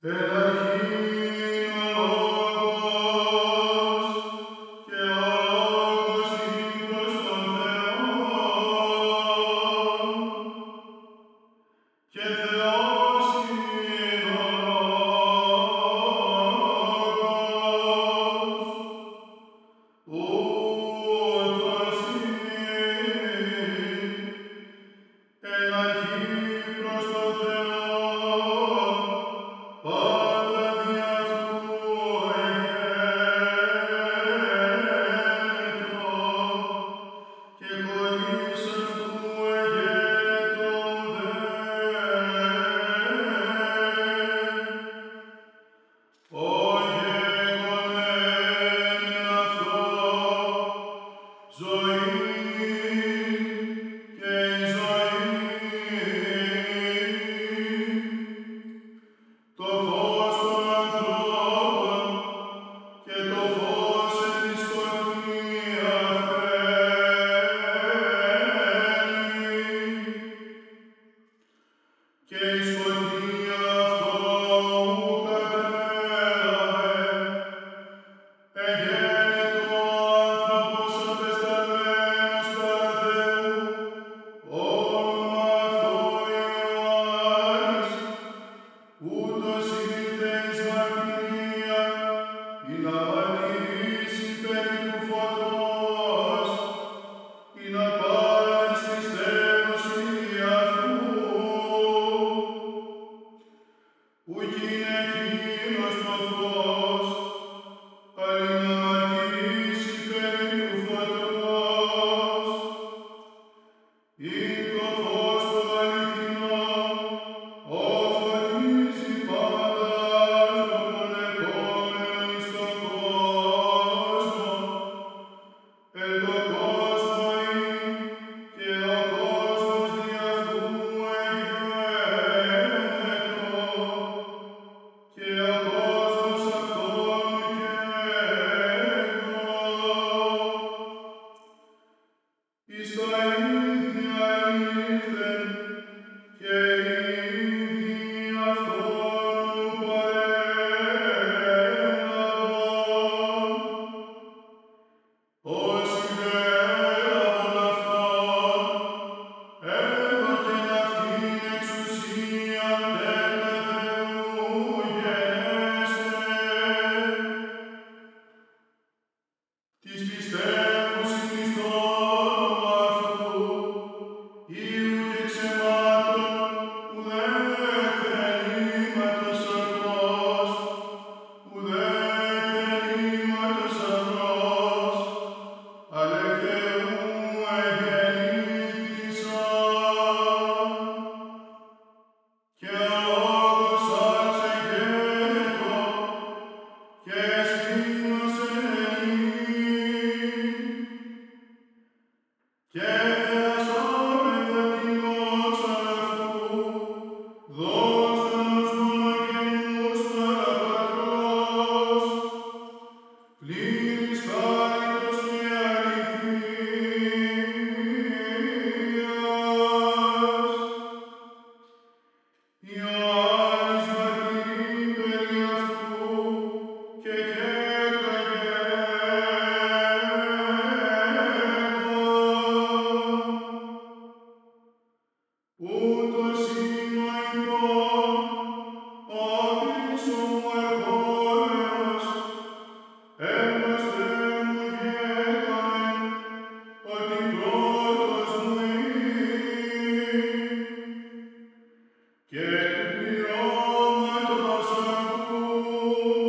Εν αρχήν ο Λόγος, και ο Λόγος ήλ προς τον Θεόν, και Θεός ειν ο Λόγος, ούτως ειν εν αρχή προς τον Θεόν, πάντα δι' αυτού εγένετο, και χωρίς αυτού εγένετο ουδέν. Ο γέγονεν εν αυτό ζωήν, και η ζωή το φως των ανθρώπων, και το φως εν τη σκοτία φαίνει, και η σκοτία αυτό ου κατέλαβεν. Εγένετο άνθρωπος απεσταλμένος παρά Θεού, όνομα αυτό Ιωάννης, ούτως ήλθε εις μαρτυρίαν, ή να μαρτυρήσει περί του φωτός, ή να πάντες πιστεύουσιν δι' αυτού. Ουκ είναι εκείνος το φως, αλλή να μαρτυρήσει περί του φωτός. Ειν το φως το αληθινό, ο φωτίζει πάντα άνθρωπον ερχόμενον εις τον κόσμο. Εν το κόσμο ειν, και ο κόσμος δι' αυτού εγένετο, και ο κόσμος αυτόν ουκ έγνω. Εις τα ίδια ήλθεν, και ήδη αυτόν ου παρέλαβον. Όσοι δε έλαβον αυτόν, έδωκεν αυτήν εξουσίαν τέκνα Θεού γενέσθαι, τις πιστεύουσιν εις το όνομα αυτού, Υιού και ξεμάτων ουδέκ θελήματος σαρκός, ουδέκ θελήματος ανδρός, αλλά εκ Θεού εγεννήθησαν. Και ο Λόγος ας εγένετο, και εσκήνωσεν εμήν, και θεασόμεθα την δόξαν αυτού, δόξαν ως μονογενούς παραπατρός, πλήρης χάριτος και αληθείας. Ιωάννης μαρτυρεί περί αυτού, και κέκλαγεν. Ούτως ειν ο ημών, ο πίσω μου ερχόμενος, εμπροσθέ μου γέγονεν, ότι πρώτος μου ειν, και του πληρώματος αυτού